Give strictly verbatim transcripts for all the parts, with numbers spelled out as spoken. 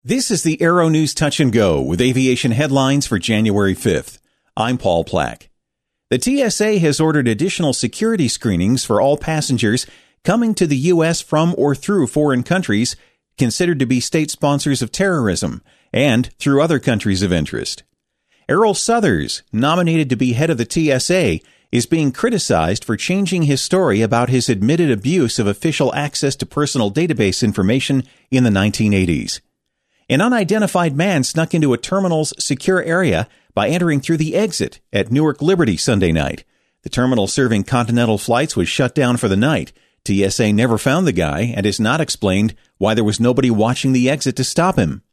This is the Aero News Touch and Go with aviation headlines for January fifth. I'm Paul Plack. The T S A has ordered additional security screenings for all passengers coming to the U S from or through foreign countries considered to be state sponsors of terrorism and through other countries of interest. Errol Southers, nominated to be head of the T S A, is being criticized for changing his story about his admitted abuse of official access to personal database information in the nineteen eighties. An unidentified man snuck into a terminal's secure area by entering through the exit at Newark Liberty Sunday night. The terminal serving continental flights was shut down for the night. T S A never found the guy and has not explained why there was nobody watching the exit to stop him.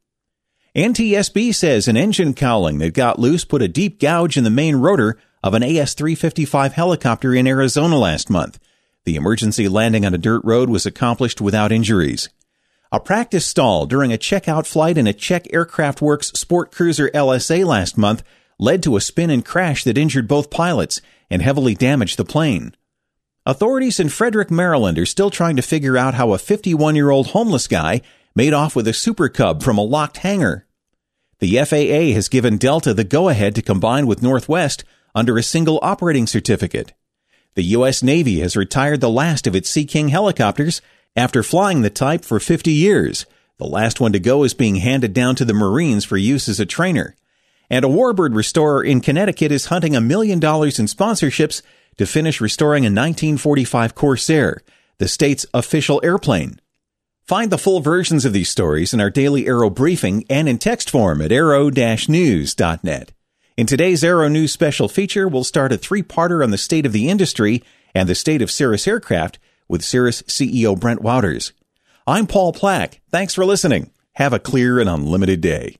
N T S B says an engine cowling that got loose put a deep gouge in the main rotor of an A S three fifty-five helicopter in Arizona last month. The emergency landing on a dirt road was accomplished without injuries. A practice stall during a checkout flight in a Czech Aircraft Works sport cruiser L S A last month led to a spin and crash that injured both pilots and heavily damaged the plane. Authorities in Frederick, Maryland are still trying to figure out how a fifty-one-year-old homeless guy made off with a Super Cub from a locked hangar. The F A A has given Delta the go-ahead to combine with Northwest under a single operating certificate. The U S Navy has retired the last of its Sea King helicopters after flying the type for fifty years. The last one to go is being handed down to the Marines for use as a trainer. And a warbird restorer in Connecticut is hunting a million dollars in sponsorships to finish restoring a nineteen forty-five Corsair, the state's official airplane. Find the full versions of these stories in our daily Aero briefing and in text form at aero dash news dot net. In today's Aero News special feature, we'll start a three-parter on the state of the industry and the state of Cirrus Aircraft with Cirrus C E O Brent Wouters. I'm Paul Plack. Thanks for listening. Have a clear and unlimited day.